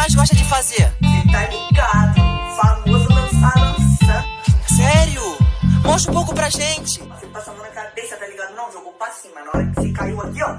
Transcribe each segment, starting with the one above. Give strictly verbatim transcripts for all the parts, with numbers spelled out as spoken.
mais gosta de fazer? Cê tá ligado, famoso dançar dançando. Sério? Mostra um pouco pra gente. Você passa a mão na cabeça, tá ligado? Não, jogou pra cima. Na hora que você caiu aqui, ó.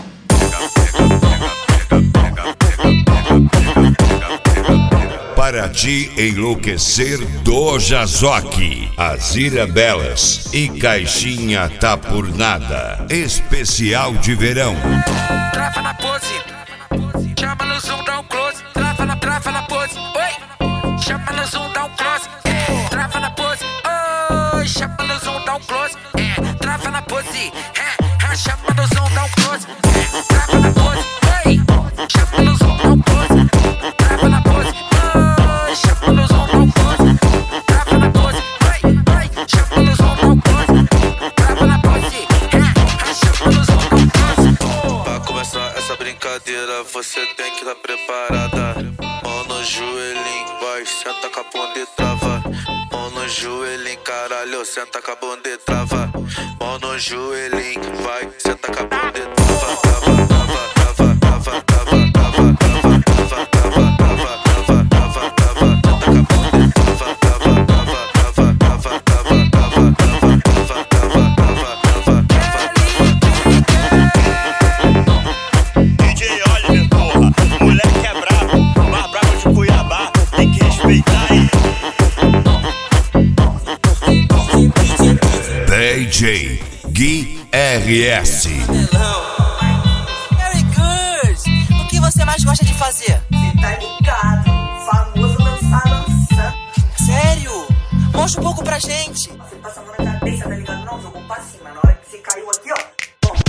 Para te enlouquecer do Jazoque, Azira Belas e Caixinha Tá Por Nada, especial de verão. Trava na pose, chama no zoom, dá um close. Trava na, trava na pose, oi. Chama no zoom, dá um close. É, trava na pose, oi. Chama no zoom, dá um close. É, trava na pose, é, chama no zoom, dá um close. É, trava na pose, oi. Chama no zoom, dá um close. Trava na pose, oi. Chama no zoom, dá um close. Trava na pose, oi, oi. Chama no zoom, dá um close. Trava na pose, é, chama no zoom, dá um close. Pra começar essa brincadeira, você tem que estar preparada. Mão no joelhinho, vai, senta com a bunda e trava. Mão no joelhinho, caralho, senta com a bunda e trava. Mão no joelhinho, vai, senta com a bunda e trava. Trava, trava, trava, trava, trava, trava, trava, trava, trava, trava, trava, trava, senta com a bunda e trava. Trava, trava, trava, trava, trava, trava, trava, trava, trava, trava, D J Oliver, porra, moleque é brabo, mais brabo de Cuiabá, tem que respeitar aí. D J Gui R S. Very good! O que você mais gosta de fazer? Cê tá ligado, famoso dançar dançando. Sério? Mostra um pouco pra gente. Você passa a mão na cabeça, tá ligado? Não, jogou pra cima. Na hora que você caiu aqui, ó. Bom.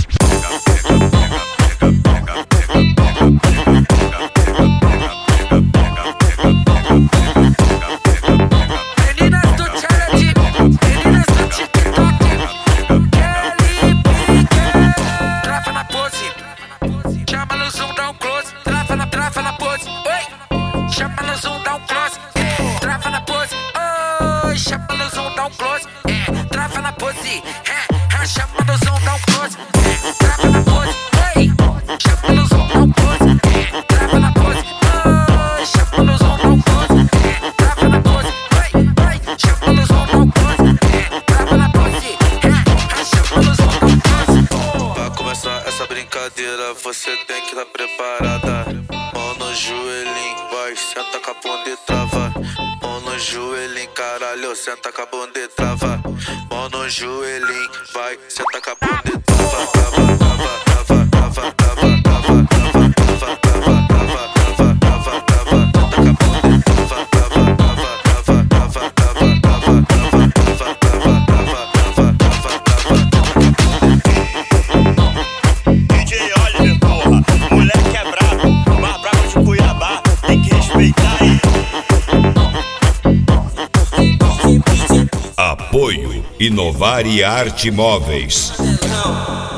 Meninas do challenge, meninas do TikTok, Kelly Pique. Trava na pose, chama no zoom, dá um close. Trava na, trava na pose, oi. Chama no zoom, dá um close. É, trava na pose, oi. Chama no zoom, dá um close. É, trava na pose, é, chama no zoom, dá um close. É, trava na pose, oi. Chama no zoom, dá um close. É, trava na pose, oi. Chama no zoom, dá um close. É, trava na pose, oi, oi. Chama no zoom, dá um close. É, trava na pose, é, chama no zoom, dá um close. Pra começar essa brincadeira, você tem que estar preparada. Mão no joelhinho, vai, senta com a bunda e trava. Mão no joelhinho, caralho, senta com a bunda e trava. Mão no joelhinho, vai, senta com a bunda e trava. Trava, trava, trava, trava, trava, trava, trava, trava, trava, trava, trava, trava, senta com a bunda e trava. Trava, trava, trava, trava, trava, trava, trava, trava, trava, trava, trava, trava. D J Oliver, porra, moleque é brabo, mais brabo de Cuiabá, tem que respeitar aí. Apoio Inovar e Arte Móveis. Não.